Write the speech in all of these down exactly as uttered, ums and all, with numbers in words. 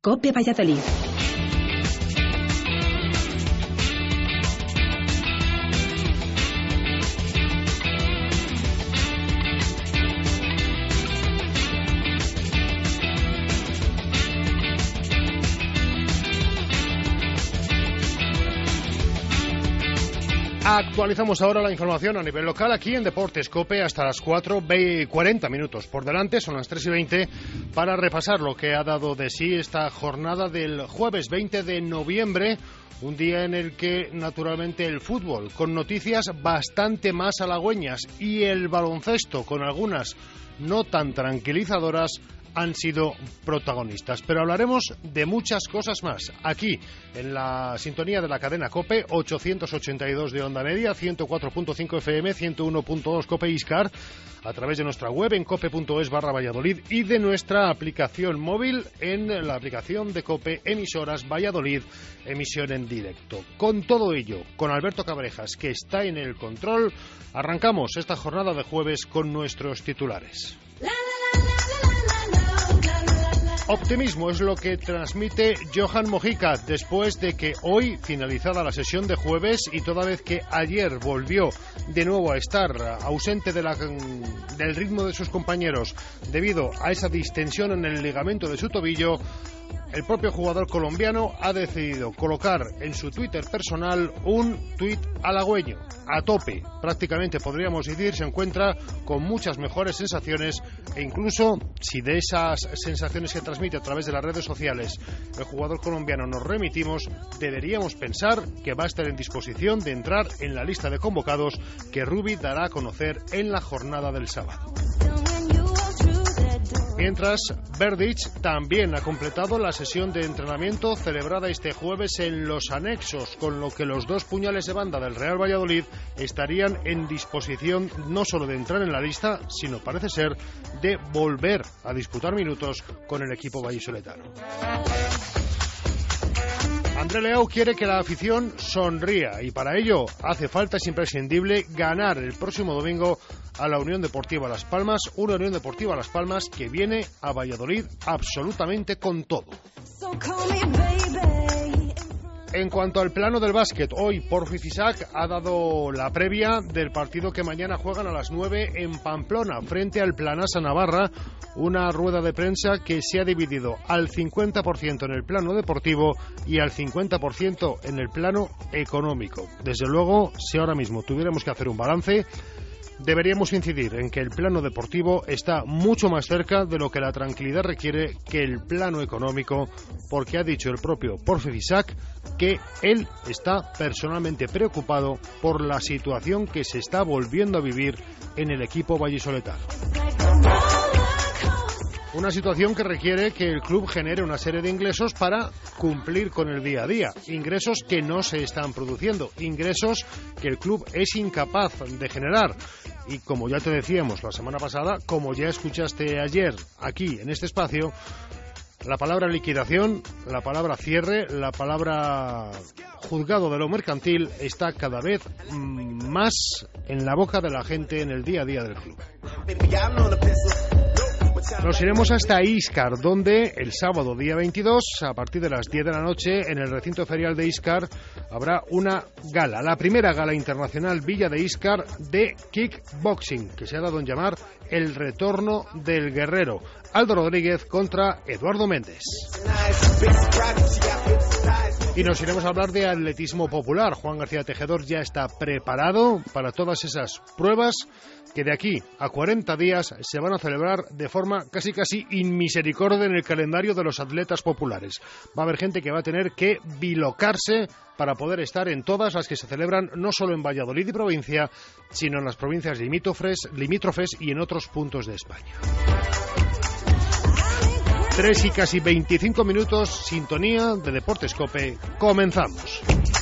COPE Valladolid. Actualizamos ahora la información a nivel local aquí en Deportes COPE hasta las cuatro, cuarenta minutos por delante, son las tres y veinte, para repasar lo que ha dado de sí esta jornada del jueves veinte de noviembre, un día en el que naturalmente el fútbol con noticias bastante más halagüeñas y el baloncesto con algunas no tan tranquilizadoras han sido protagonistas. Pero hablaremos de muchas cosas más aquí, en la sintonía de la cadena COPE, ochocientos ochenta y dos de onda media, ciento cuatro punto cinco F M, ciento uno punto dos COPE Iscar, a través de nuestra web en cope.es barra Valladolid y de nuestra aplicación móvil en la aplicación de COPE Emisoras Valladolid, emisión en directo. Con todo ello, con Alberto Cabrejas, que está en el control, arrancamos esta jornada de jueves con nuestros titulares. Optimismo es lo que transmite Johan Mojica después de que hoy, finalizada la sesión de jueves y toda vez que ayer volvió de nuevo a estar ausente de la, del ritmo de sus compañeros debido a esa distensión en el ligamento de su tobillo, el propio jugador colombiano ha decidido colocar en su Twitter personal un tuit halagüeño, a tope. Prácticamente podríamos decir se encuentra con muchas mejores sensaciones e incluso si de esas sensaciones que transmite a través de las redes sociales el jugador colombiano nos remitimos, deberíamos pensar que va a estar en disposición de entrar en la lista de convocados que Rubi dará a conocer en la jornada del sábado. Mientras, Verdic también ha completado la sesión de entrenamiento celebrada este jueves en los anexos, con lo que los dos puñales de banda del Real Valladolid estarían en disposición no solo de entrar en la lista, sino parece ser de volver a disputar minutos con el equipo vallisoletano. André Leao quiere que la afición sonría y para ello hace falta, es imprescindible, ganar el próximo domingo a la Unión Deportiva Las Palmas, una Unión Deportiva Las Palmas que viene a Valladolid absolutamente con todo. En cuanto al plano del básquet, hoy Porfi Fisac ha dado la previa del partido que mañana juegan a las nueve en Pamplona, frente al Planasa Navarra, una rueda de prensa que se ha dividido al cincuenta por ciento en el plano deportivo y al cincuenta por ciento en el plano económico. Desde luego, si ahora mismo tuviéramos que hacer un balance, deberíamos incidir en que el plano deportivo está mucho más cerca de lo que la tranquilidad requiere que el plano económico, porque ha dicho el propio Porfi Fisac que él está personalmente preocupado por la situación que se está volviendo a vivir en el equipo vallisoletano. Una situación que requiere que el club genere una serie de ingresos para cumplir con el día a día. Ingresos que no se están produciendo, ingresos que el club es incapaz de generar. Y como ya te decíamos la semana pasada, como ya escuchaste ayer aquí en este espacio, la palabra liquidación, la palabra cierre, la palabra juzgado de lo mercantil está cada vez más en la boca de la gente en el día a día del club. Nos iremos hasta Iscar, donde el sábado día veintidós, a partir de las diez de la noche, en el recinto ferial de Iscar, habrá una gala, la primera gala internacional Villa de Iscar de kickboxing, que se ha dado en llamar El Retorno del Guerrero. Aldo Rodríguez contra Eduardo Méndez. Y nos iremos a hablar de atletismo popular. Juan García Tejedor ya está preparado para todas esas pruebas que de aquí a cuarenta días se van a celebrar de forma casi casi inmisericordia en el calendario de los atletas populares. Va a haber gente que va a tener que bilocarse para poder estar en todas las que se celebran no solo en Valladolid y provincia, sino en las provincias limítrofes, limítrofes y en otros puntos de España. Tres y casi veinticinco minutos, sintonía de Deportes COPE. Comenzamos.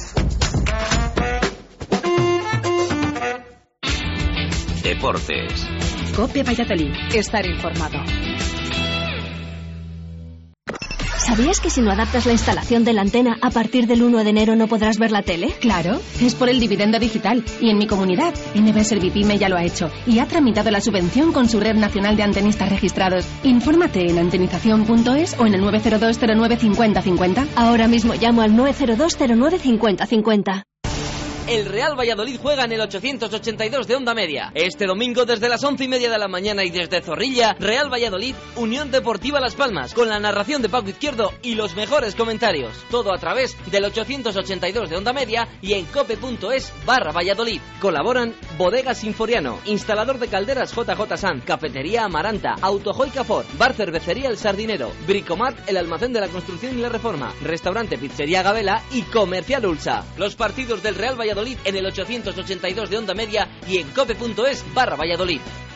Deportes. COPE Valladolid. Estar informado. ¿Sabías que si no adaptas la instalación de la antena, a partir del uno de enero no podrás ver la tele? Claro, es por el dividendo digital. Y en mi comunidad, N B Servipyme ya lo ha hecho y ha tramitado la subvención con su red nacional de antenistas registrados. Infórmate en antenización punto es o en el nueve cero dos cero nueve cincuenta cincuenta. Ahora mismo llamo al nueve cero dos cero nueve cincuenta cincuenta. El Real Valladolid juega en el ochocientos ochenta y dos de Onda Media. Este domingo desde las once y media de la mañana y desde Zorrilla, Real Valladolid, Unión Deportiva Las Palmas, con la narración de Paco Izquierdo y los mejores comentarios. Todo a través del ochocientos ochenta y dos de Onda Media y en cope punto es barra Valladolid. Colaboran Bodegas Sinforiano, Instalador de Calderas J J Sanz, Cafetería Amaranta, Autojoy Cafort, Bar Cervecería El Sardinero, Bricomart, el almacén de la construcción y la reforma, Restaurante Pizzería Gabela y Comercial Ulsa. Los partidos del Real Valladolid en el ochocientos ochenta y dos de Onda Media y en cope punto es barra Valladolid.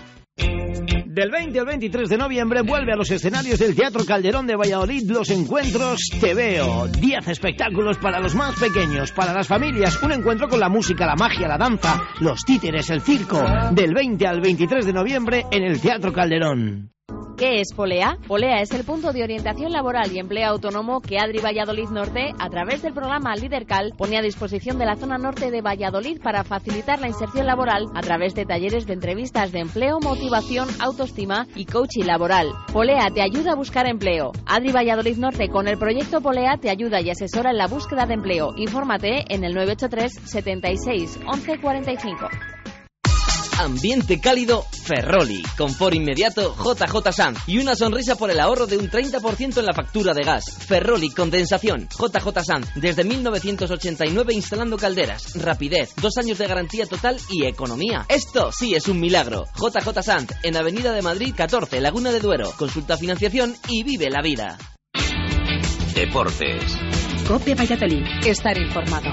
Del veinte al veintitrés de noviembre vuelve a los escenarios del Teatro Calderón de Valladolid los encuentros Te Veo. Diez espectáculos para los más pequeños, para las familias, un encuentro con la música, la magia, la danza, los títeres, el circo. Del veinte al veintitrés de noviembre en el Teatro Calderón. ¿Qué es Polea? Polea es el punto de orientación laboral y empleo autónomo que Adri Valladolid Norte, a través del programa Lidercal, pone a disposición de la zona norte de Valladolid para facilitar la inserción laboral a través de talleres de entrevistas de empleo, motivación, autoestima y coaching laboral. Polea te ayuda a buscar empleo. Adri Valladolid Norte con el proyecto Polea te ayuda y asesora en la búsqueda de empleo. Infórmate en el nueve ocho tres setenta y seis once cuarenta y cinco. Ambiente cálido Ferroli, confort inmediato J J Sanz y una sonrisa por el ahorro de un treinta por ciento en la factura de gas. Ferroli Condensación, J J Sanz, desde mil novecientos ochenta y nueve instalando calderas, rapidez, dos años de garantía total y economía. Esto sí es un milagro. J J Sanz, en Avenida de Madrid catorce, Laguna de Duero. Consulta financiación y vive la vida. Deportes. Cope Valladolid, estar informado.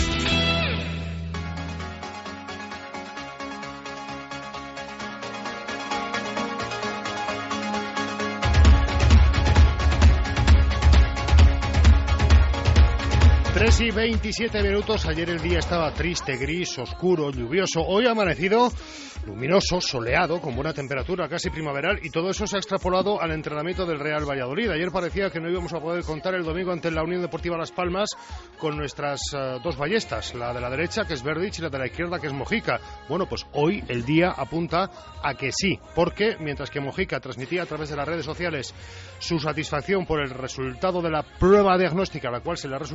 tres y veintisiete minutos. Ayer el día estaba triste, gris, oscuro, lluvioso. Hoy ha amanecido luminoso, soleado, con buena temperatura, casi primaveral, y todo eso se ha extrapolado al entrenamiento del Real Valladolid. Ayer parecía que no íbamos a poder contar el domingo ante la Unión Deportiva Las Palmas con nuestras uh, dos ballestas, la de la derecha, que es Verdic, y la de la izquierda, que es Mojica. Bueno, pues hoy el día apunta a que sí, porque mientras que Mojica transmitía a través de las redes sociales su satisfacción por el resultado de la prueba diagnóstica a la cual se le ha,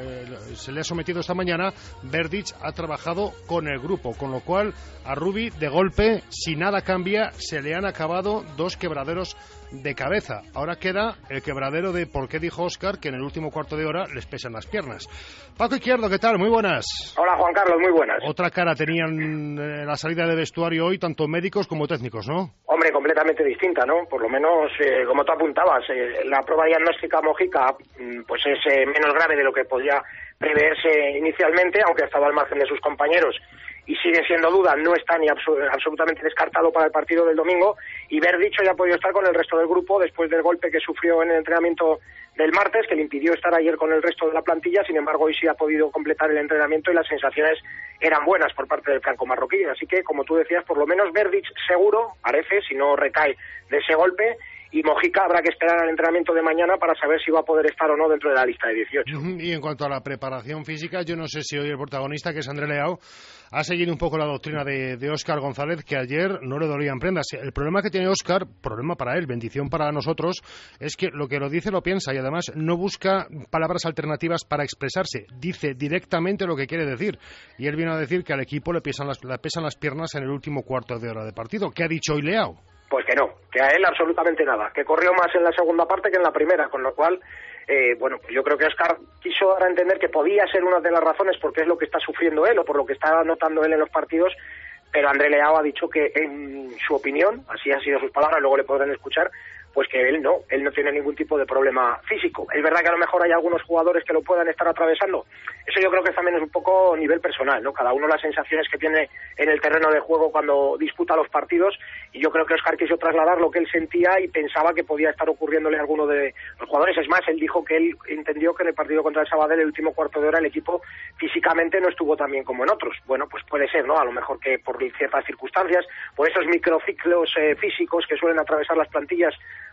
se le ha sometido esta mañana, Verdic ha trabajado con el grupo, con lo cual a Rubi, de golpe, si nada cambia, se le han acabado dos quebraderos de cabeza. Ahora queda el quebradero de por qué dijo Óscar que en el último cuarto de hora les pesan las piernas. Paco Izquierdo, ¿qué tal? Muy buenas. Hola, Juan Carlos, muy buenas. Otra cara tenían eh, la salida de vestuario hoy, tanto médicos como técnicos, ¿no? Hombre, completamente distinta, ¿no? Por lo menos, eh, como tú apuntabas, eh, la prueba diagnóstica Mojica pues es eh, menos grave de lo que podía preverse inicialmente, aunque ha estado al margen de sus compañeros y sigue siendo duda, no está ni absu- absolutamente descartado para el partido del domingo, y Verdic ya ha podido estar con el resto del grupo después del golpe que sufrió en el entrenamiento del martes, que le impidió estar ayer con el resto de la plantilla. Sin embargo, hoy sí ha podido completar el entrenamiento y las sensaciones eran buenas por parte del franco marroquí, así que, como tú decías, por lo menos Verdic seguro, parece, si no recae de ese golpe, y Mojica habrá que esperar al entrenamiento de mañana para saber si va a poder estar o no dentro de la lista de dieciocho. Y en cuanto a la preparación física, yo no sé si hoy el protagonista, que es André Leao, ha seguido un poco la doctrina de, de Óscar González, que ayer no le dolían prendas. El problema que tiene Óscar, problema para él, bendición para nosotros, es que lo que lo dice lo piensa y además no busca palabras alternativas para expresarse. Dice directamente lo que quiere decir. Y él vino a decir que al equipo le pesan las, le pesan las piernas en el último cuarto de hora de partido. ¿Qué ha dicho hoy Leao? Pues que no, que a él absolutamente nada, que corrió más en la segunda parte que en la primera, con lo cual, eh, bueno, pues yo creo que Óscar quiso dar a entender que podía ser una de las razones porque es lo que está sufriendo él o por lo que está notando él en los partidos, pero André Leao ha dicho que, en su opinión, así han sido sus palabras, luego le podrán escuchar, pues que él no, él no tiene ningún tipo de problema físico. Es verdad que a lo mejor hay algunos jugadores que lo puedan estar atravesando. Eso yo creo que también es un poco nivel personal, ¿no? Cada uno las sensaciones que tiene en el terreno de juego cuando disputa los partidos, y yo creo que Óscar quiso trasladar lo que él sentía y pensaba que podía estar ocurriéndole a alguno de los jugadores. Es más, él dijo que él entendió que en el partido contra el Sabadell, el último cuarto de hora, el equipo físicamente no estuvo tan bien como en otros. Bueno, pues puede ser, ¿no? A lo mejor que por ciertas circunstancias, por esos microciclos eh, físicos que suelen atravesar las plantillas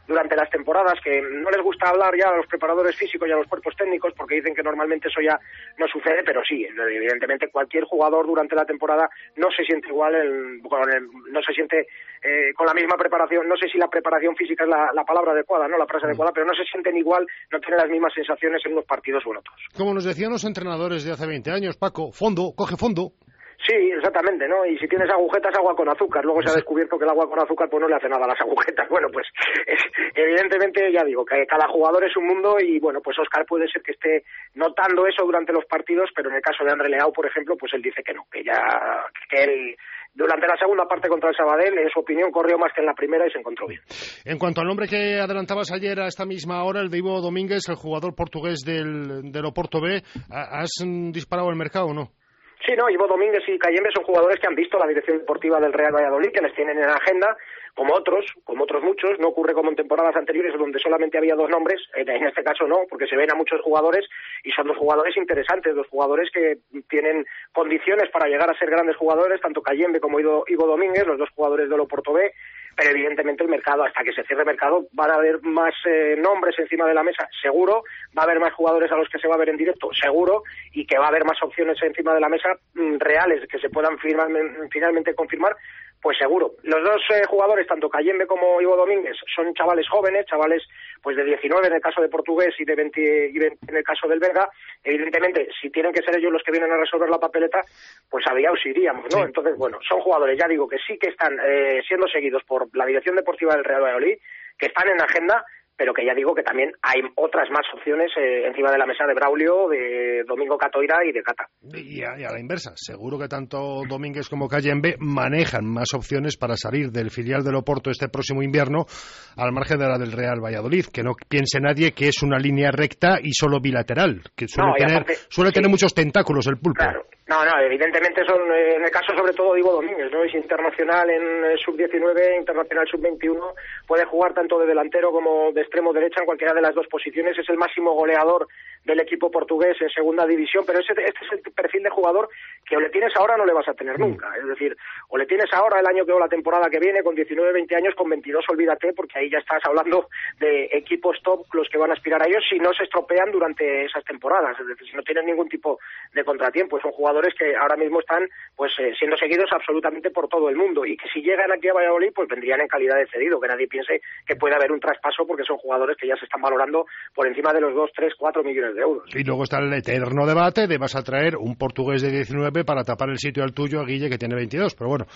durante las temporadas, que no les gusta hablar ya a los preparadores físicos y a los cuerpos técnicos porque dicen que normalmente eso ya no sucede, pero sí, evidentemente cualquier jugador durante la temporada no se siente igual, el, con el, no se siente eh, con la misma preparación, no sé si la preparación física es la, la palabra adecuada, no la frase adecuada, pero no se sienten igual, no tienen las mismas sensaciones en unos partidos o en otros. Como nos decían los entrenadores de hace veinte años, Paco, fondo, coge fondo. Sí, exactamente, ¿no? Y si tienes agujetas, agua con azúcar. Luego se ha descubierto que el agua con azúcar pues no le hace nada a las agujetas. Bueno, pues es, evidentemente, ya digo, que cada jugador es un mundo y, bueno, pues Óscar puede ser que esté notando eso durante los partidos, pero en el caso de André Leao, por ejemplo, pues él dice que no, que ya, que él durante la segunda parte contra el Sabadell, en su opinión, corrió más que en la primera y se encontró bien. En cuanto al nombre que adelantabas ayer a esta misma hora, el de Ivo Domínguez, el jugador portugués del, del Oporto B, ¿has disparado el mercado o no? Sí, no, Ivo Domínguez y Cayembe son jugadores que han visto la dirección deportiva del Real Valladolid, que les tienen en la agenda, como otros, como otros muchos. No ocurre como en temporadas anteriores donde solamente había dos nombres, en este caso no, porque se ven a muchos jugadores y son dos jugadores interesantes, dos jugadores que tienen condiciones para llegar a ser grandes jugadores, tanto Cayembe como Ivo, Ivo Domínguez, los dos jugadores del Oporto B. Pero evidentemente el mercado, hasta que se cierre el mercado, van a haber más eh, nombres encima de la mesa, seguro, va a haber más jugadores a los que se va a ver en directo, seguro, y que va a haber más opciones encima de la mesa mm, reales que se puedan firmar, finalmente confirmar, pues seguro. Los dos eh, jugadores, tanto Cayembe como Ivo Domínguez, son chavales jóvenes, chavales pues de diecinueve en el caso de Portugués y de veinte, y veinte en el caso del belga. Evidentemente, si tienen que ser ellos los que vienen a resolver la papeleta, pues había os iríamos, ¿no? Sí. Entonces, bueno, son jugadores, ya digo, que sí que están eh, siendo seguidos por la dirección deportiva del Real Valladolid, que están en agenda, pero que ya digo que también hay otras más opciones eh, encima de la mesa de Braulio, de Domingo Catoira y de Cata. Y a, y a la inversa, seguro que tanto Domínguez como Cayembe manejan más opciones para salir del filial del Oporto este próximo invierno, al margen de la del Real Valladolid, que no piense nadie que es una línea recta y solo bilateral, que suele, no, tener, aparte, suele sí. tener muchos tentáculos el pulpo. Claro. No, no, evidentemente son, eh, en el caso sobre todo de Ivo Domínguez, ¿no? Es internacional en sub diecinueve, internacional sub veintiuno, puede jugar tanto de delantero como de extremo derecha en cualquiera de las dos posiciones, es el máximo goleador del equipo portugués en segunda división, pero ese, este es el perfil de jugador que o le tienes ahora o no le vas a tener nunca, es decir, o le tienes ahora el año que o la temporada que viene con diecinueve, veinte años, con veintidós olvídate, porque ahí ya estás hablando de equipos top los que van a aspirar a ellos si no se estropean durante esas temporadas, es decir, si no tienen ningún tipo de contratiempo, son jugadores que ahora mismo están pues eh, siendo seguidos absolutamente por todo el mundo y que si llegan aquí a Valladolid pues vendrían en calidad de cedido, que nadie piense que puede haber un traspaso porque son jugadores que ya se están valorando por encima de los dos, tres, cuatro millones de euros. Y luego está el eterno debate de vas a traer un portugués de diecinueve para tapar el sitio al tuyo a Guille que tiene veintidós, pero bueno,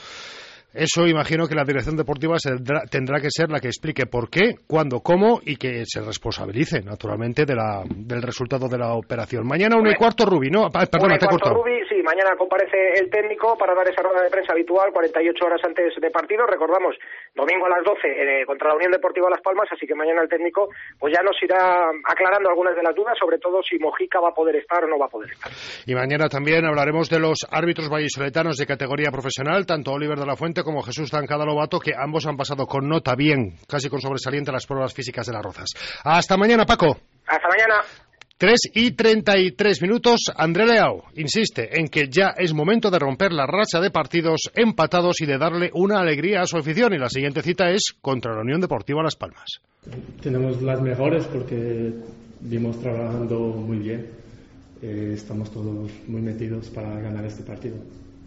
eso imagino que la dirección deportiva tendrá, tendrá que ser la que explique por qué, cuándo, cómo y que se responsabilice, naturalmente, de la, del resultado de la operación. Mañana una y cuarto, Rubi, ¿no? Ah, perdona, te he cortado. Rubi, sí, mañana comparece el técnico para dar esa rueda de prensa habitual, cuarenta y ocho horas antes de partido. Recordamos, domingo a las doce eh, contra la Unión Deportiva Las Palmas, así que mañana el técnico pues ya nos irá aclarando algunas de las dudas, sobre todo si Mojica va a poder estar o no va a poder estar. Y mañana también hablaremos de los árbitros vallisoletanos de categoría profesional, tanto Oliver de la Fuente como Jesús Zancada Lobato, que ambos han pasado con nota bien, casi con sobresaliente, las pruebas físicas de las Rozas. Hasta mañana, Paco. Hasta mañana. tres y treinta y tres minutos. André Leao insiste en que ya es momento de romper la racha de partidos empatados y de darle una alegría a su afición. Y la siguiente cita es contra la Unión Deportiva Las Palmas. Tenemos las mejores porque vimos trabajando muy bien. Eh, estamos todos muy metidos para ganar este partido.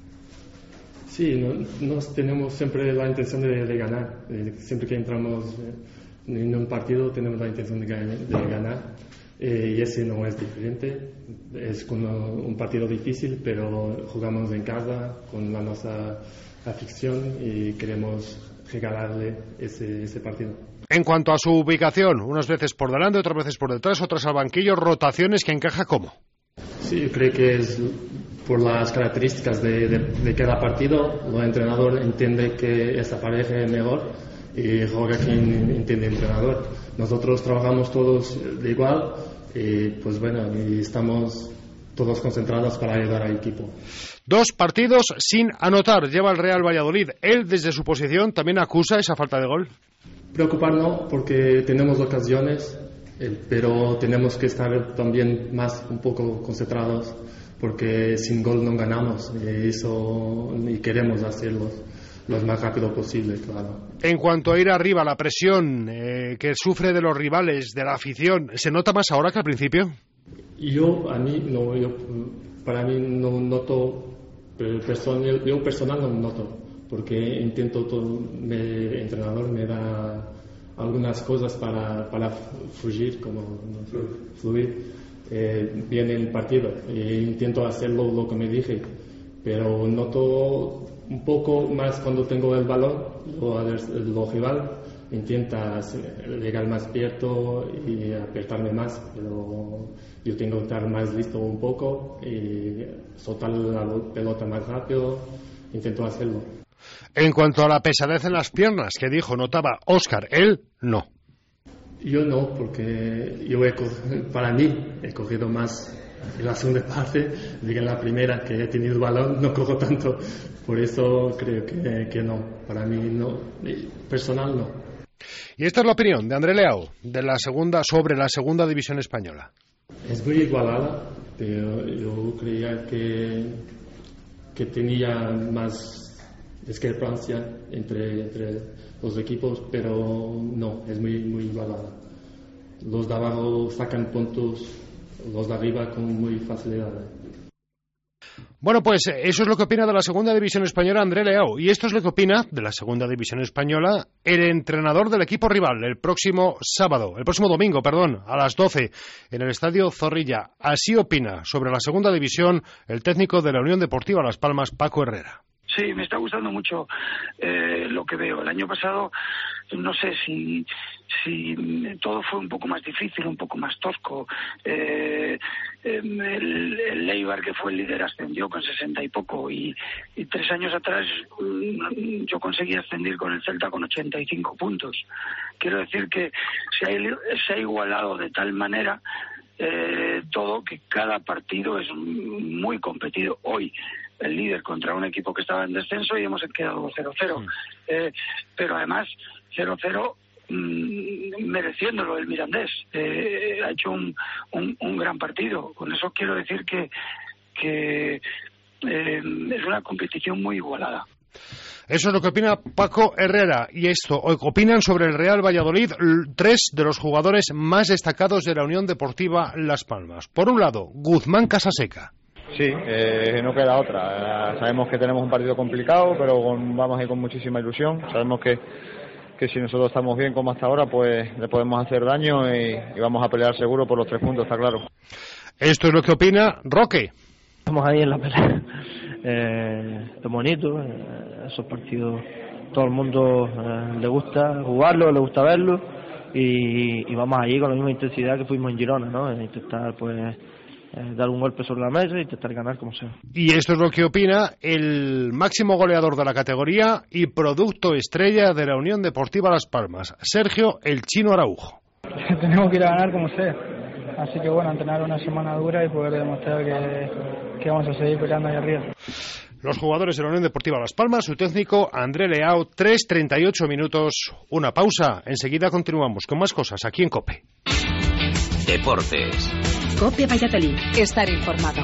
Sí, no, nos tenemos siempre la intención de, de ganar. Eh, siempre que entramos en un partido tenemos la intención de, de ganar. Eh, y ese no es diferente. Es como un partido difícil, pero jugamos en casa con la nuestra afición y queremos regalarle ese, ese partido. En cuanto a su ubicación, unas veces por delante, otras veces por detrás, otras al banquillo, rotaciones que encaja ¿cómo? Sí, yo creo que es por las características de, de, de cada partido. El entrenador entiende que esta pareja es mejor y juega quien entiende el entrenador. Nosotros trabajamos todos de igual y pues bueno, y estamos todos concentrados para ayudar al equipo. Dos partidos sin anotar lleva el Real Valladolid. Él desde su posición también acusa esa falta de gol. Preocuparnos porque tenemos ocasiones, pero tenemos que estar también más un poco concentrados porque sin gol no ganamos y eso y queremos hacerlo. lo más rápido posible, claro. En cuanto a ir arriba, la presión eh, que sufre de los rivales, de la afición, ¿se nota más ahora que al principio? Yo, a mí, no, yo, para mí no noto, personal, yo personal no noto, porque intento, todo, el entrenador me da algunas cosas para, para fluir, como no sé, fluir eh, bien el partido, e intento hacerlo lo que me dije, pero noto un poco más cuando tengo el balón, lo, lo rival intenta llegar más abierto y apretarme más, pero yo tengo que estar más listo un poco y soltar la pelota más rápido, intento hacerlo. En cuanto a la pesadez en las piernas que dijo, notaba Óscar, él no. Yo no, porque yo he, para mí he cogido más en la segunda parte, digo en la primera que he tenido el balón, no cojo tanto, por eso creo que, que no, para mí no, personal no. Y esta es la opinión de André Leao de la segunda, sobre la segunda división española. Es muy igualada, pero yo creía que, que tenía más discrepancia entre, entre los equipos, pero no, es muy, muy igualada. Los de abajo sacan puntos, los de arriba con muy facilidad. Bueno, pues eso es lo que opina de la segunda división española André Leao, y esto es lo que opina de la segunda división española el entrenador del equipo rival el próximo sábado, el próximo domingo, perdón, a las doce en el Estadio Zorrilla. Así opina sobre la segunda división el técnico de la Unión Deportiva Las Palmas, Paco Herrera. Sí, me está gustando mucho eh, lo que veo. El año pasado no sé si si todo fue un poco más difícil, un poco más tosco. Eh, el, el Eibar, que fue el líder, ascendió con sesenta y poco y, y tres años atrás yo conseguí ascendir con el Celta con ochenta y cinco puntos. Quiero decir que se ha, se ha igualado de tal manera eh, todo que cada partido es muy competido. Hoy el líder contra un equipo que estaba en descenso y hemos quedado cero cero. Sí. Eh, pero además cero cero mmm, mereciéndolo el Mirandés. Eh, ha hecho un, un, un gran partido. Con eso quiero decir que, que eh, es una competición muy igualada. Eso es lo que opina Paco Herrera. Y esto, opinan sobre el Real Valladolid tres de los jugadores más destacados de la Unión Deportiva Las Palmas. Por un lado, Guzmán Casaseca. Sí, eh, no queda otra. Eh, sabemos que tenemos un partido complicado, pero con, vamos a ir con muchísima ilusión. Sabemos que, que si nosotros estamos bien como hasta ahora, pues le podemos hacer daño y, y vamos a pelear seguro por los tres puntos, está claro. Esto es lo que opina Roque. Estamos ahí en la pelea. Eh, es bonito, eh, esos partidos todo el mundo eh, le gusta jugarlo, le gusta verlo y, y vamos allí con la misma intensidad que fuimos en Girona, ¿no? Eh, intentar pues Eh, dar un golpe sobre la mesa y intentar ganar como sea. Y esto es lo que opina el máximo goleador de la categoría y producto estrella de la Unión Deportiva Las Palmas, Sergio El Chino Araujo. Tenemos que ir a ganar como sea, así que bueno, entrenar una semana dura y poder demostrar que, que vamos a seguir peleando ahí arriba. Los jugadores de la Unión Deportiva Las Palmas, su técnico André Leao, tres treinta y ocho minutos, una pausa, enseguida continuamos con más cosas aquí en COPE. Deportes. COPE Valladolid. Estar informado.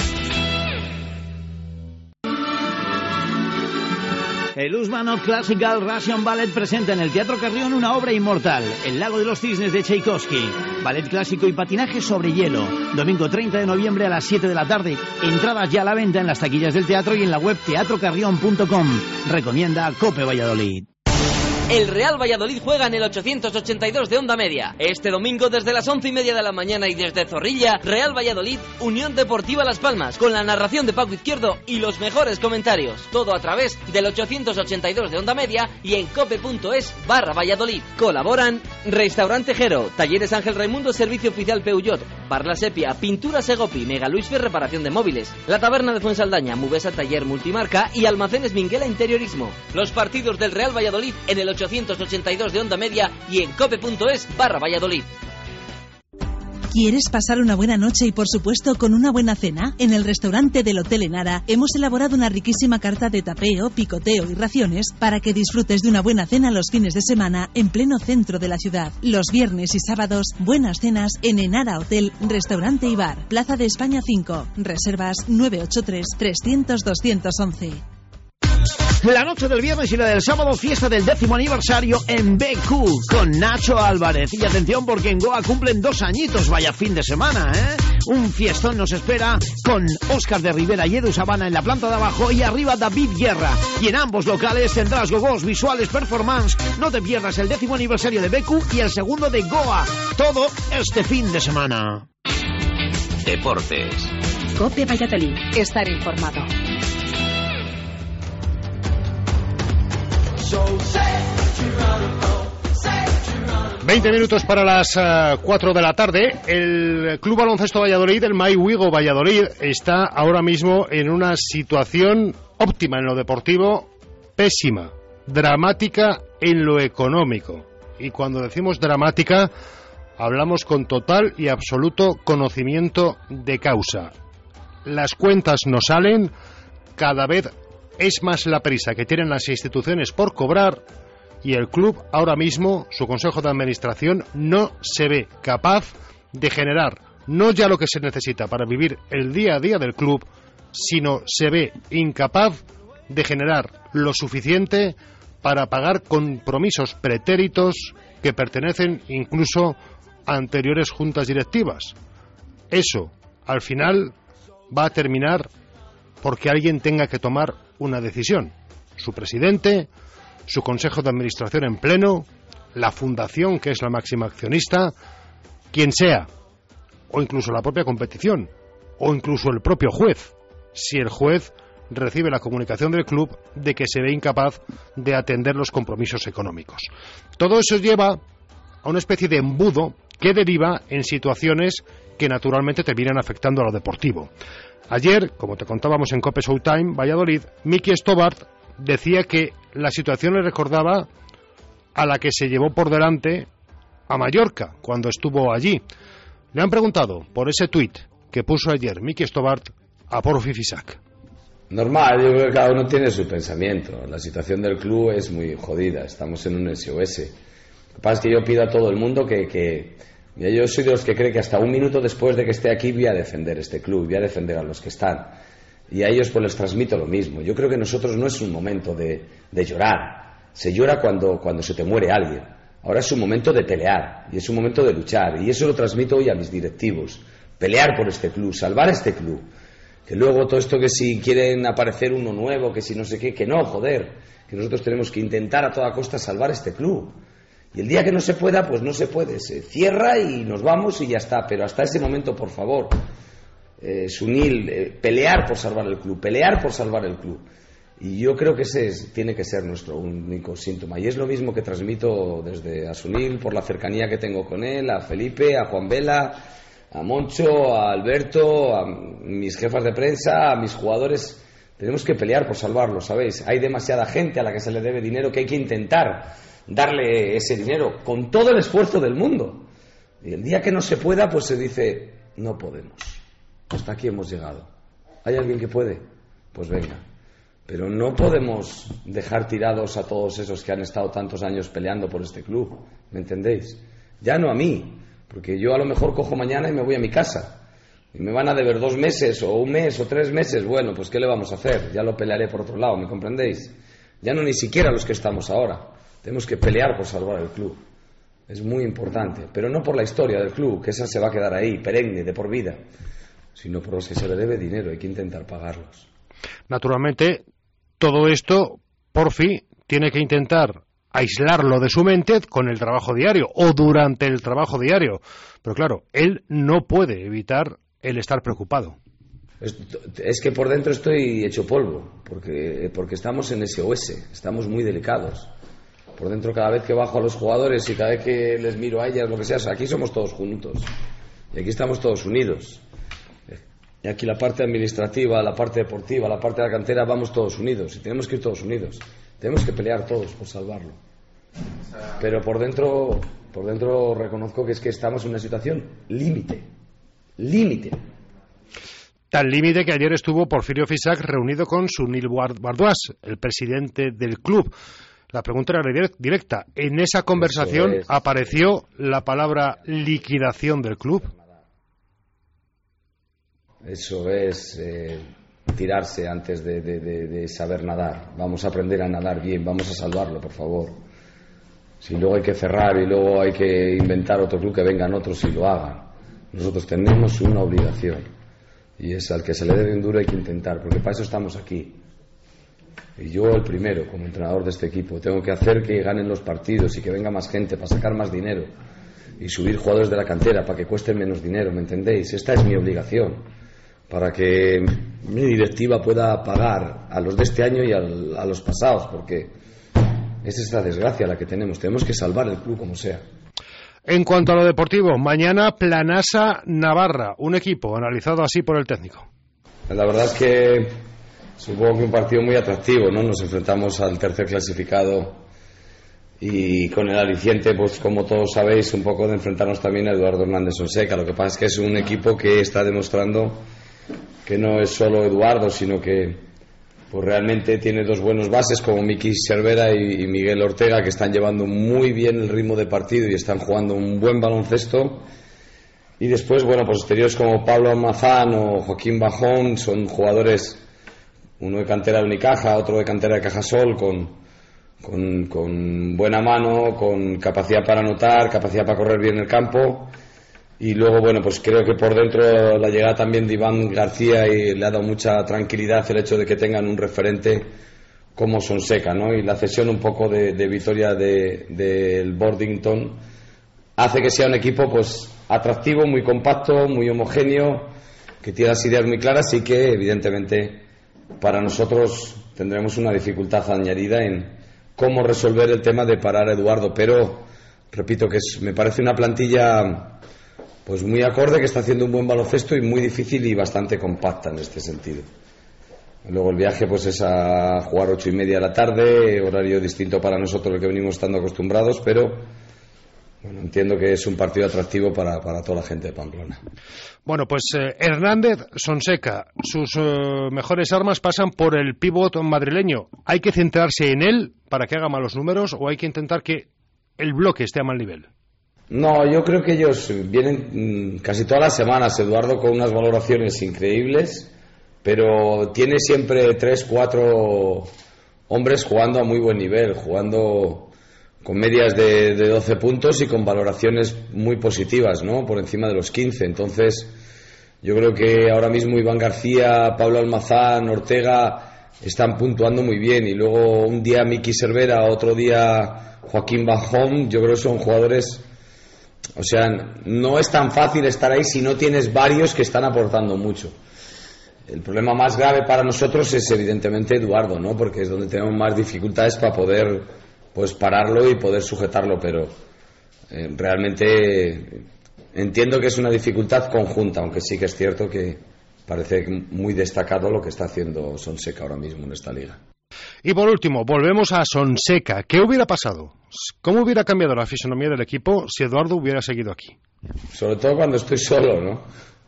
El Usmanov Classical Russian Ballet presenta en el Teatro Carrión una obra inmortal, El lago de los cisnes de Tchaikovsky. Ballet clásico y patinaje sobre hielo. Domingo treinta de noviembre a las siete de la tarde. Entradas ya a la venta en las taquillas del teatro y en la web teatro carrión punto com. Recomienda COPE Valladolid. El Real Valladolid juega en el ochocientos ochenta y dos de Onda Media. Este domingo desde las once y media de la mañana y desde Zorrilla, Real Valladolid, Unión Deportiva Las Palmas, con la narración de Paco Izquierdo y los mejores comentarios. Todo a través del ochocientos ochenta y dos de Onda Media y en cope.es barra Valladolid. Colaboran Restaurante Jero, Talleres Ángel Raimundo, Servicio Oficial Peugeot, Bar La Sepia, Pintura Segopi, Mega Luisfer, Reparación de Móviles, La Taberna de Fuensaldaña, Mubesa Taller Multimarca y Almacenes Minguela Interiorismo. Los partidos del Real Valladolid en el ochocientos ochenta y dos de Onda Media y en cope.es barra Valladolid. ¿Quieres pasar una buena noche y por supuesto con una buena cena? En el restaurante del Hotel Enara hemos elaborado una riquísima carta de tapeo, picoteo y raciones para que disfrutes de una buena cena los fines de semana en pleno centro de la ciudad. Los viernes y sábados, buenas cenas en Enara Hotel, Restaurante y Bar, Plaza de España cinco. Reservas nueve ocho tres, trescientos, doscientos once. La noche del viernes y la del sábado, fiesta del décimo aniversario en B Q con Nacho Álvarez. Y atención porque en Goa cumplen dos añitos, vaya fin de semana, ¿eh? Un fiestón nos espera con Óscar de Rivera y Edu Sabana en la planta de abajo y arriba David Guerra. Y en ambos locales tendrás gogos, visuales, performance. No te pierdas el décimo aniversario de B Q y el segundo de Goa. Todo este fin de semana. Deportes. COPE Valladolid. Estar informado. veinte minutos para las uh, cuatro de la tarde. El Club Baloncesto Valladolid, el Mai Wigo Valladolid, está ahora mismo en una situación óptima en lo deportivo, pésima, dramática en lo económico. Y cuando decimos dramática, hablamos con total y absoluto conocimiento de causa. Las cuentas no salen, cada vez es más la prisa que tienen las instituciones por cobrar y el club ahora mismo, su consejo de administración, no se ve capaz de generar no ya lo que se necesita para vivir el día a día del club, sino se ve incapaz de generar lo suficiente para pagar compromisos pretéritos que pertenecen incluso a anteriores juntas directivas. Eso, al final, va a terminar porque alguien tenga que tomar una decisión. Su presidente, su consejo de administración en pleno, la fundación, que es la máxima accionista, quien sea, o incluso la propia competición, o incluso el propio juez, si el juez recibe la comunicación del club de que se ve incapaz de atender los compromisos económicos. Todo eso lleva a una especie de embudo que deriva en situaciones que naturalmente terminan afectando a lo deportivo. Ayer, como te contábamos en COPE Showtime Valladolid, Miki Stobart decía que la situación le recordaba a la que se llevó por delante a Mallorca cuando estuvo allí. Le han preguntado por ese tuit que puso ayer Miki Stobart a Porfi Fisac. Normal, yo creo que cada uno tiene su pensamiento. La situación del club es muy jodida, estamos en un S O S. Lo que pasa es que yo pido a todo el mundo que... que Mira, yo soy de los que cree que hasta un minuto después de que esté aquí voy a defender este club, voy a defender a los que están. Y a ellos pues les transmito lo mismo. Yo creo que nosotros no es un momento de, de llorar. Se llora cuando, cuando se te muere alguien. Ahora es un momento de pelear y es un momento de luchar. Y eso lo transmito hoy a mis directivos. Pelear por este club, salvar este club. Que luego todo esto que si quieren aparecer uno nuevo, que si no sé qué, que no, joder. Que nosotros tenemos que intentar a toda costa salvar este club. Y el día que no se pueda, pues no se puede. Se cierra y nos vamos y ya está. Pero hasta ese momento, por favor, eh, Sunil, eh, pelear por salvar el club, pelear por salvar el club. Y yo creo que ese es, tiene que ser nuestro único síntoma. Y es lo mismo que transmito desde a Sunil, por la cercanía que tengo con él, a Felipe, a Juan Vela, a Moncho, a Alberto, a mis jefas de prensa, a mis jugadores. Tenemos que pelear por salvarlo, ¿sabéis? Hay demasiada gente a la que se le debe dinero que hay que intentar darle ese dinero con todo el esfuerzo del mundo. Y el día que no se pueda, pues se dice, no podemos. Hasta aquí hemos llegado. ¿Hay alguien que puede? Pues venga. Pero no podemos dejar tirados a todos esos que han estado tantos años peleando por este club. ¿Me entendéis? Ya no a mí, porque yo a lo mejor cojo mañana y me voy a mi casa. Y me van a deber dos meses, o un mes, o tres meses. Bueno, pues ¿qué le vamos a hacer? Ya lo pelearé por otro lado, ¿me comprendéis? Ya no ni siquiera los que estamos ahora. Tenemos que pelear por salvar el club. Es muy importante. Pero no por la historia del club, que esa se va a quedar ahí, perenne, de por vida, sino por los que se le debe dinero. Hay que intentar pagarlos. Naturalmente, todo esto, Porfi, tiene que intentar aislarlo de su mente con el trabajo diario o durante el trabajo diario. Pero claro, él no puede evitar el estar preocupado. Es, es que por dentro estoy hecho polvo, porque, porque estamos en S O S, estamos muy delicados. Por dentro, cada vez que bajo a los jugadores y cada vez que les miro a ellas, lo que sea, aquí somos todos juntos y aquí estamos todos unidos. Y aquí la parte administrativa, la parte deportiva, la parte de la cantera, vamos todos unidos y tenemos que ir todos unidos. Tenemos que pelear todos por salvarlo. Pero por dentro, por dentro reconozco que es que estamos en una situación límite, límite. Tan límite que ayer estuvo Porfirio Fisac reunido con Sunil Bardwas, el presidente del club. La pregunta era directa. En esa conversación es, apareció la palabra liquidación del club. Eso es. Eh, tirarse antes de, de, de, de saber nadar. Vamos a aprender a nadar bien, vamos a salvarlo, por favor. Si luego hay que cerrar y luego hay que inventar otro club, que vengan otros y lo hagan. Nosotros tenemos una obligación y es al que se le dé bien duro hay que intentar, porque para eso estamos aquí. Y yo el primero, como entrenador de este equipo, tengo que hacer que ganen los partidos y que venga más gente para sacar más dinero y subir jugadores de la cantera para que cuesten menos dinero, ¿me entendéis? Esta es mi obligación, para que mi directiva pueda pagar a los de este año y al, a los pasados, porque esa es la desgracia la que tenemos. Tenemos que salvar el club como sea. En cuanto a lo deportivo, mañana Planasa Navarra, un equipo analizado así por el técnico. La verdad es que supongo que un partido muy atractivo, ¿no? Nos enfrentamos al tercer clasificado y con el aliciente, pues como todos sabéis, un poco de enfrentarnos también a Eduardo Hernández Sonseca. Lo que pasa es que es un equipo que está demostrando que no es solo Eduardo, sino que pues realmente tiene dos buenos bases como Miki Cervera y, y Miguel Ortega, que están llevando muy bien el ritmo de partido y están jugando un buen baloncesto. Y después, bueno, pues exteriores como Pablo Almazán o Joaquín Bajón son jugadores, uno de cantera de Unicaja, otro de cantera de Cajasol, con, con, con buena mano, con capacidad para anotar, capacidad para correr bien el campo. Y luego, bueno, pues creo que por dentro la llegada también de Iván García y le ha dado mucha tranquilidad el hecho de que tengan un referente como Sonseca, ¿no? Y la cesión un poco de, de Vitoria del de, de Boardington hace que sea un equipo pues atractivo, muy compacto, muy homogéneo, que tiene las ideas muy claras y que evidentemente para nosotros tendremos una dificultad añadida en cómo resolver el tema de parar a Eduardo, pero repito que es, me parece una plantilla pues muy acorde, que está haciendo un buen baloncesto y muy difícil y bastante compacta en este sentido. Luego el viaje pues es a jugar ocho y media de la tarde, horario distinto para nosotros al que venimos estando acostumbrados, pero bueno, entiendo que es un partido atractivo para, para toda la gente de Pamplona. Bueno, pues eh, Hernández Sonseca, sus eh, mejores armas pasan por el pívot madrileño. ¿Hay que centrarse en él para que haga malos números o hay que intentar que el bloque esté a mal nivel? No, yo creo que ellos vienen casi todas las semanas, Eduardo, con unas valoraciones increíbles, pero tiene siempre tres, cuatro hombres jugando a muy buen nivel, jugando con medias de, de doce puntos y con valoraciones muy positivas, ¿no? Por encima de los quince. Entonces, yo creo que ahora mismo Iván García, Pablo Almazán, Ortega están puntuando muy bien, y luego un día Miki Cervera, otro día Joaquín Bajón. Yo creo que son jugadores. O sea, no es tan fácil estar ahí si no tienes varios que están aportando mucho. El problema más grave para nosotros es evidentemente Eduardo, ¿no? Porque es donde tenemos más dificultades para poder pues pararlo y poder sujetarlo, pero eh, realmente entiendo que es una dificultad conjunta, aunque sí que es cierto que parece muy destacado lo que está haciendo Sonseca ahora mismo en esta liga. Y por último, volvemos a Sonseca. ¿Qué hubiera pasado? ¿Cómo hubiera cambiado la fisonomía del equipo si Eduardo hubiera seguido aquí? Sobre todo cuando estoy solo, ¿no?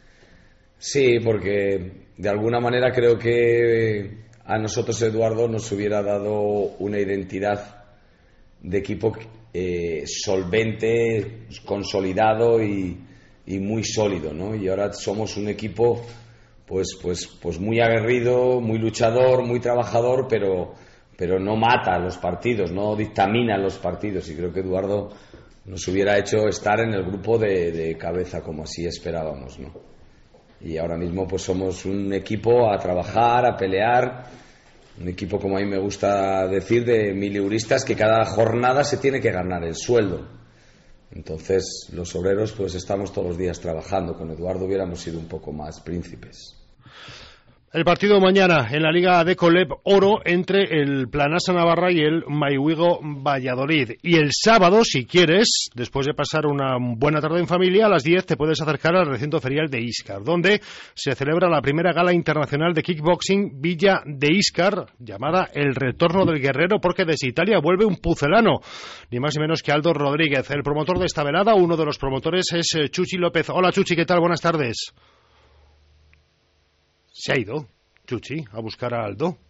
Sí, porque de alguna manera creo que a nosotros Eduardo nos hubiera dado una identidad de equipo eh, solvente, consolidado y, y muy sólido, ¿no? Y ahora somos un equipo pues pues pues muy aguerrido, muy luchador, muy trabajador, pero pero no mata los partidos, no dictamina los partidos, y creo que Eduardo nos hubiera hecho estar en el grupo de, de cabeza como así esperábamos, ¿no? Y ahora mismo pues somos un equipo a trabajar, a pelear, un equipo, como a mí me gusta decir, de mileuristas, que cada jornada se tiene que ganar el sueldo. Entonces los obreros pues estamos todos los días trabajando. Con Eduardo hubiéramos sido un poco más príncipes. El partido mañana en la Liga Adecolep Oro entre el Planasa Navarra y el Mayhuigo Valladolid. Y el sábado, si quieres, después de pasar una buena tarde en familia, a las diez te puedes acercar al recinto ferial de Íscar, donde se celebra la primera gala internacional de kickboxing Villa de Íscar, llamada El Retorno del Guerrero, porque desde Italia vuelve un pucelano, ni más ni menos que Aldo Rodríguez. El promotor de esta velada, uno de los promotores, es Chuchi López. Hola Chuchi, ¿qué tal? Buenas tardes. Se ha ido Chuchi a buscar a Aldo.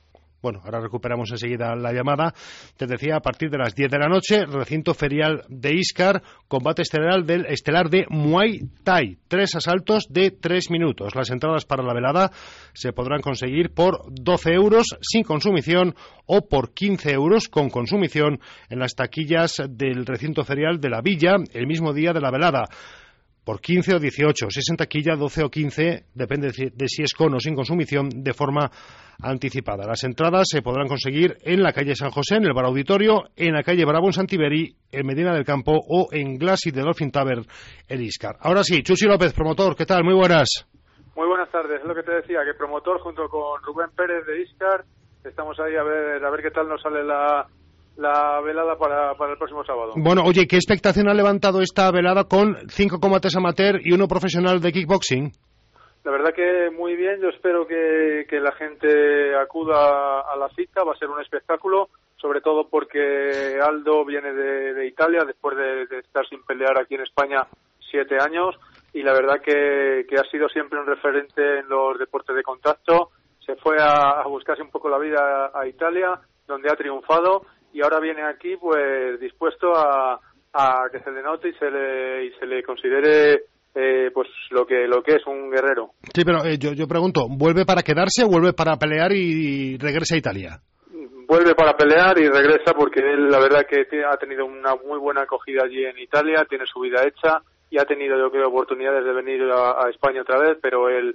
Bueno, ahora recuperamos enseguida la llamada. Te decía, a partir de las diez de la noche, recinto ferial de Íscar, combate estelar, del, estelar de Muay Thai. Tres asaltos de tres minutos. Las entradas para la velada se podrán conseguir por doce euros sin consumición o por quince euros con consumición en las taquillas del recinto ferial de la Villa el mismo día de la velada. Por quince o dieciocho, si es en taquilla doce o quince, depende de si es con o sin consumición, de forma anticipada. Las entradas se podrán conseguir en la calle San José, en el Bar Auditorio, en la calle Bravo en Santiberi, en Medina del Campo o en Glassy de Dolphin Tavern en Íscar. Ahora sí, Chuchi López, promotor, ¿qué tal? Muy buenas. Muy buenas tardes, es lo que te decía, que promotor junto con Rubén Pérez de Íscar, estamos ahí a ver a ver qué tal nos sale la... la velada para, para el próximo sábado. Bueno, oye, ¿qué expectación ha levantado esta velada con cinco combates amateur y uno profesional de kickboxing? La verdad que muy bien, yo espero que, que la gente acuda a la cita, va a ser un espectáculo, sobre todo porque Aldo viene de, de Italia, después de, de estar sin pelear aquí en España siete años, y la verdad que, que ha sido siempre un referente en los deportes de contacto, se fue a, a buscarse un poco la vida a, a Italia, donde ha triunfado, y ahora viene aquí pues dispuesto a, a que se le note y se le y se le considere eh, pues lo que lo que es un guerrero. Sí, pero eh, yo, yo pregunto, ¿vuelve para quedarse o vuelve para pelear y, y regresa a Italia? Vuelve para pelear y regresa porque él la verdad que ha tenido una muy buena acogida allí en Italia, tiene su vida hecha y ha tenido yo creo oportunidades de venir a, a España otra vez, pero él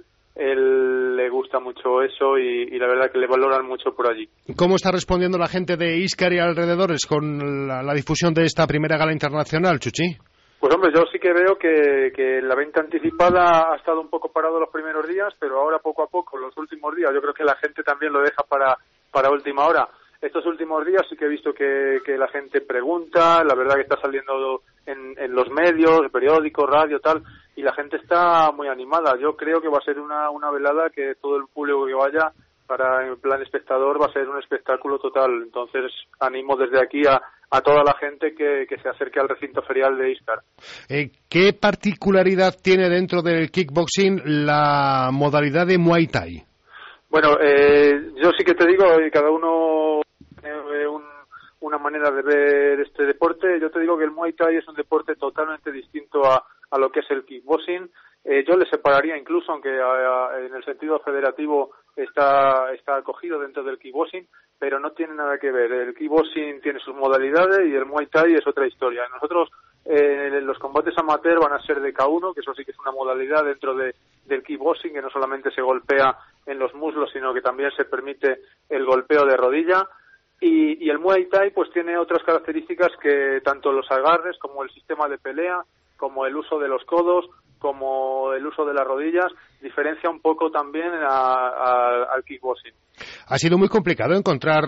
él le gusta mucho eso y, y la verdad que le valoran mucho por allí. ¿Cómo está respondiendo la gente de Íscar y alrededores con la, la difusión de esta primera gala internacional, Chuchi? Pues hombre, yo sí que veo que, que la venta anticipada ha estado un poco parado los primeros días, pero ahora poco a poco, los últimos días, yo creo que la gente también lo deja para, para última hora. Estos últimos días sí que he visto que, que la gente pregunta, la verdad que está saliendo en, en los medios, periódicos, radio, tal, y la gente está muy animada. Yo creo que va a ser una, una velada que todo el público que vaya, para en plan espectador, va a ser un espectáculo total. Entonces animo desde aquí a, a toda la gente que, que se acerque al recinto ferial de Íscar. Eh, ¿Qué particularidad tiene dentro del kickboxing la modalidad de Muay Thai? Bueno, eh, yo sí que te digo, cada uno tiene un, una manera de ver este deporte. Yo te digo que el Muay Thai es un deporte totalmente distinto a, a lo que es el kickboxing. Eh, yo le separaría incluso, aunque a, a, en el sentido federativo está, está acogido dentro del kickboxing, pero no tiene nada que ver. El kickboxing tiene sus modalidades y el Muay Thai es otra historia. Nosotros, eh, los combates amateur van a ser de K uno, que eso sí que es una modalidad dentro de, del kickboxing, que no solamente se golpea en los muslos, sino que también se permite el golpeo de rodilla. Y, y el Muay Thai pues tiene otras características que tanto los agarres como el sistema de pelea, como el uso de los codos, como el uso de las rodillas, diferencia un poco también a, a, al kickboxing. Ha sido muy complicado encontrar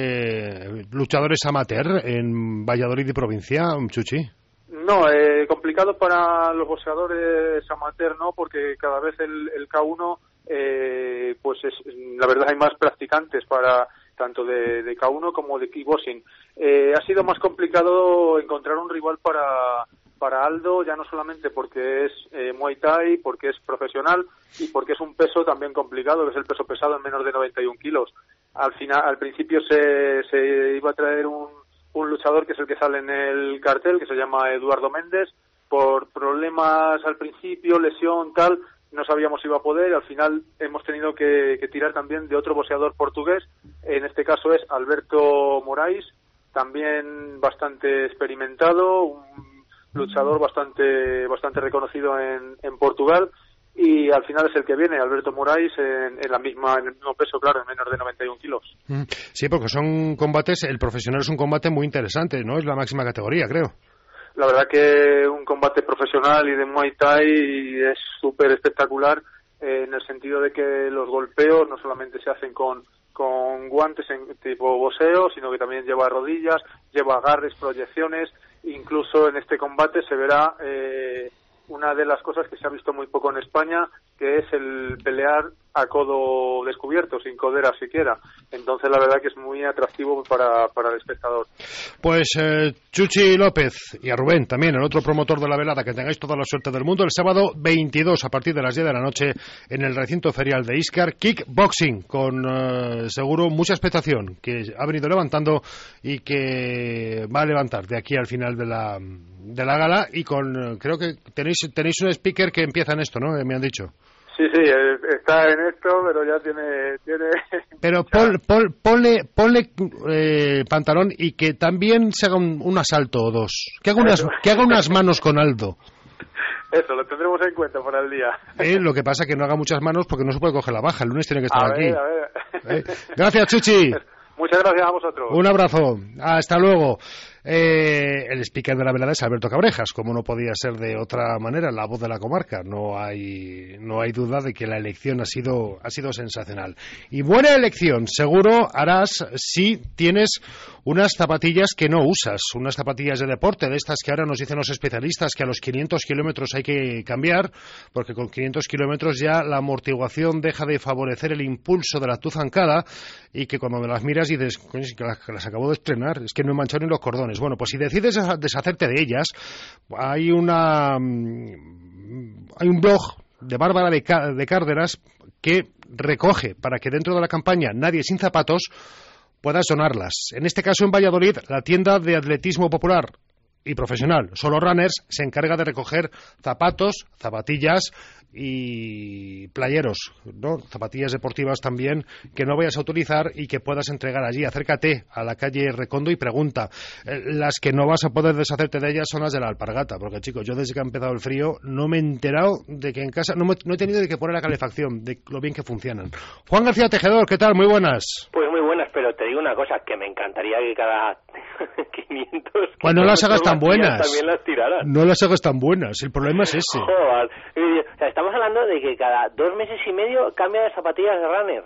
eh, luchadores amateur en Valladolid y provincia, Chuchi. No, eh, complicado para los boxeadores amateur no, porque cada vez el, el K uno, eh, pues es, la verdad hay más practicantes para tanto de, de K uno como de kickboxing. Eh, ha sido más complicado encontrar un rival para para Aldo, ya no solamente porque es eh, Muay Thai, porque es profesional y porque es un peso también complicado, que es el peso pesado en menos de noventa y un kilos. Al final, al principio se, se iba a traer un, un luchador que es el que sale en el cartel, que se llama Eduardo Méndez. Por problemas al principio, lesión, tal, no sabíamos si iba a poder. Al final hemos tenido que, que tirar también de otro boxeador portugués. En este caso es Alberto Moraes, también bastante experimentado, un luchador bastante bastante reconocido en, en Portugal, y al final es el que viene, Alberto Moraes, en, en la misma en el mismo peso, claro, en menos de noventa y un kilos. Sí, porque son combates, el profesional es un combate muy interesante, ¿no? Es la máxima categoría, creo. La verdad que un combate profesional y de Muay Thai es súper espectacular, eh, en el sentido de que los golpeos no solamente se hacen con con guantes en tipo boxeo, sino que también lleva rodillas, lleva agarres, proyecciones. Incluso en este combate se verá eh, una de las cosas que se ha visto muy poco en España, que es el pelear a codo descubierto, sin codera siquiera. Entonces, la verdad que es muy atractivo para, para el espectador. Pues eh, Chuchi López y a Rubén también, el otro promotor de la velada, que tengáis toda la suerte del mundo, el sábado veintidós a partir de las diez de la noche en el recinto ferial de Íscar, Kickboxing, con eh, seguro mucha expectación, que ha venido levantando y que va a levantar de aquí al final de la, de la gala, y con, creo que tenéis, tenéis un speaker que empieza en esto, ¿no? Me han dicho. Sí, sí, está en esto, pero ya tiene... tiene... Pero pon, pon, ponle, ponle eh, pantalón y que también se haga un, un asalto o dos. Que haga, unas, que haga unas manos con Aldo. Eso, lo tendremos en cuenta para el día. Eh, lo que pasa es que no haga muchas manos porque no se puede coger la baja. El lunes tiene que estar a aquí. Ver, a ver. Eh, gracias, Chuchi. Muchas gracias a vosotros. Un abrazo. Hasta luego. Eh, el speaker de la velada es Alberto Cabrejas, como no podía ser de otra manera, la voz de la comarca. No hay, no hay duda de que la elección ha sido, ha sido sensacional. Y buena elección, seguro harás si tienes unas zapatillas que no usas, unas zapatillas de deporte, de estas que ahora nos dicen los especialistas que a los quinientos kilómetros hay que cambiar, porque con quinientos kilómetros ya la amortiguación deja de favorecer el impulso de la tu zancada, y que cuando me las miras y dices, coño, que las, que las acabo de estrenar, es que no he manchado ni los cordones. Bueno, pues si decides deshacerte de ellas, hay una hay un blog de Bárbara de, Cá- de Cárdenas que recoge para que dentro de la campaña Nadie sin zapatos puedas donarlas. En este caso, en Valladolid, la tienda de atletismo popular y profesional Solo Runners se encarga de recoger zapatos, zapatillas y playeros, ¿no? Zapatillas deportivas también que no vayas a utilizar y que puedas entregar allí. Acércate a la calle Recondo y pregunta. Eh, las que no vas a poder deshacerte de ellas son las de la alpargata, porque chicos, yo desde que ha empezado el frío no me he enterado de que en casa no, me, no he tenido de que poner la calefacción, de lo bien que funcionan. Juan García Tejedor, ¿qué tal? Muy buenas. Pues muy buenas, pero te digo una cosa, que me encantaría que cada quinientos... Pues no las hagas tan buenas. También las tiraras. No las hagas tan buenas, el problema es ese. Joder. O sea, estamos hablando de que cada dos meses y medio cambia de zapatillas de runner.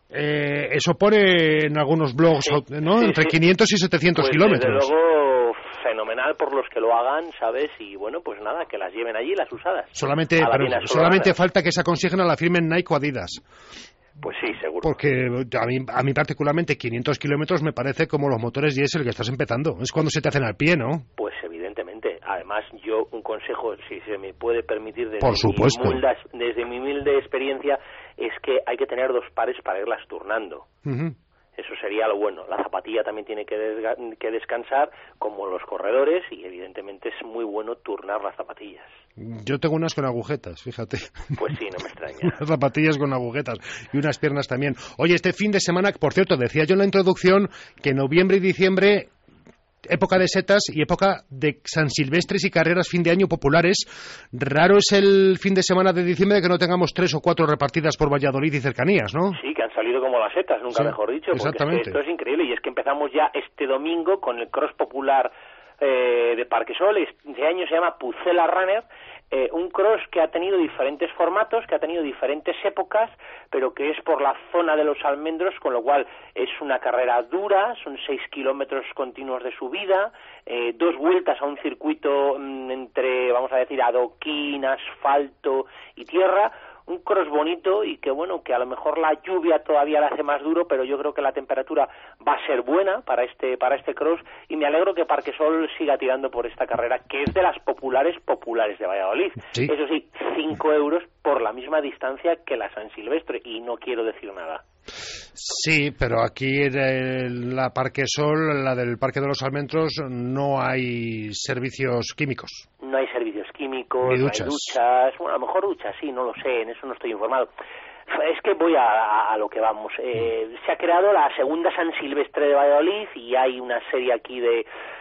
Eh, eso pone en algunos blogs, Sí, ¿no? sí, Entre sí. quinientos y setecientos Pues kilómetros. desde luego, fenomenal por los que lo hagan, ¿sabes? Y bueno, pues nada, que las lleven allí, las usadas. Solamente, A la pero tienda Solo solamente Runners. falta que esa consigna la firmen Nike o Adidas. Pues sí, seguro. Porque a mí, a mí particularmente quinientos kilómetros me parece como los motores diésel que estás empezando. Es cuando se te hacen al pie, ¿no? Pues evidentemente. Además, yo un consejo, si se me puede permitir desde, Por supuesto. Mi, humilde, desde mi humilde experiencia, es que hay que tener dos pares para irlas turnando. Uh-huh. Eso sería lo bueno. La zapatilla también tiene que, desga- que descansar, como los corredores, y evidentemente es muy bueno turnar las zapatillas. Yo tengo unas con agujetas, fíjate. Pues sí, no me extraña. Unas zapatillas con agujetas y unas piernas también. Oye, este fin de semana, por cierto, decía yo en la introducción que noviembre y diciembre, época de setas y época de San Silvestres y carreras fin de año populares. Raro es el fin de semana de diciembre que no tengamos tres o cuatro repartidas por Valladolid y cercanías, ¿no? Sí, que han salido como las setas, nunca Sí, mejor dicho. Porque exactamente. es que esto es increíble y es que empezamos ya este domingo con el cross popular eh, de Parquesol. Este año se llama Pucela Runner. Eh, un cross que ha tenido diferentes formatos, que ha tenido diferentes épocas, pero que es por la zona de los almendros, con lo cual es una carrera dura, son seis kilómetros continuos de subida, eh, dos vueltas a un circuito mmm, entre, vamos a decir, adoquín, asfalto y tierra. Un cross bonito y que bueno, que a lo mejor la lluvia todavía la hace más duro, pero yo creo que la temperatura va a ser buena para este para este cross y me alegro que Parquesol siga tirando por esta carrera, que es de las populares populares de Valladolid. Sí. Eso sí, cinco euros por la misma distancia que la San Silvestre y no quiero decir nada. Sí, pero aquí en la Parquesol, la del Parque de los Almendros, no hay servicios químicos. No hay servicios químicos, Ni no duchas. hay duchas, bueno, a lo mejor duchas, sí, no lo sé, en eso no estoy informado. Es que voy a, a, a lo que vamos. Eh, se ha creado la segunda San Silvestre de Valladolid y hay una serie aquí de,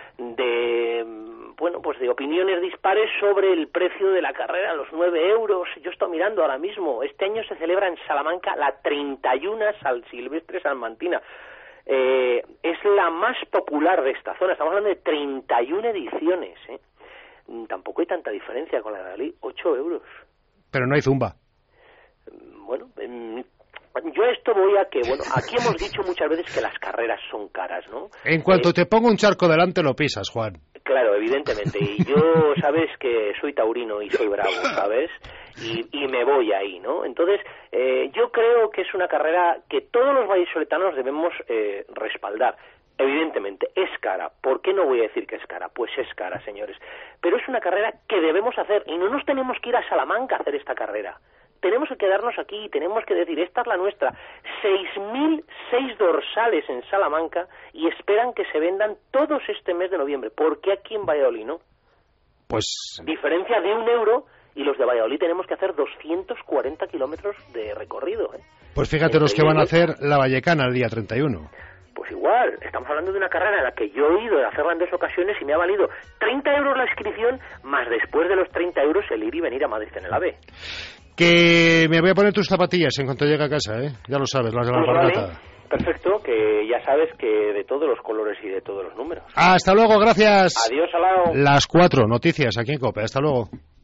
de bueno, pues de opiniones dispares sobre el precio de la carrera, los nueve euros. Yo estoy mirando ahora mismo. Este año se celebra en Salamanca la treinta y una San Silvestre salmantina. Eh, es la más popular de esta zona. Estamos hablando de treinta y una ediciones, ¿eh? Tampoco hay tanta diferencia con la de Valladolid, ocho euros. Pero no hay zumba. Bueno, eh, yo esto voy a que, bueno, aquí hemos dicho muchas veces que las carreras son caras, ¿no? En cuanto Eh, te pongo un charco delante lo pisas, Juan. Claro, evidentemente. Y yo, sabes que soy taurino y soy bravo, ¿sabes? Y, y me voy ahí, ¿no? Entonces, eh, yo creo que es una carrera que todos los vallisoletanos debemos eh, respaldar. Evidentemente, es cara. ¿Por qué no voy a decir que es cara? Pues es cara, señores. Pero es una carrera que debemos hacer y no nos tenemos que ir a Salamanca a hacer esta carrera. Tenemos que quedarnos aquí y tenemos que decir, esta es la nuestra. seis mil seis dorsales en Salamanca y esperan que se vendan todos este mes de noviembre. ¿Por qué aquí en Valladolid no? Pues... Diferencia de un euro y los de Valladolid tenemos que hacer doscientos cuarenta kilómetros de recorrido. ¿eh? Pues fíjate los que van a hacer la Vallecana el día treinta y uno. Pues igual, estamos hablando de una carrera en la que yo he ido a hacerla en dos ocasiones y me ha valido treinta euros la inscripción, más después de los treinta euros el ir y venir a Madrid en el AVE. Que me voy a poner tus zapatillas en cuanto llegue a casa, ¿eh? Ya lo sabes, las de la Pues alpargata. vale, perfecto, que ya sabes que de todos los colores y de todos los números. Hasta luego, gracias. Adiós, Alao. Las cuatro noticias aquí en COPE. Hasta luego.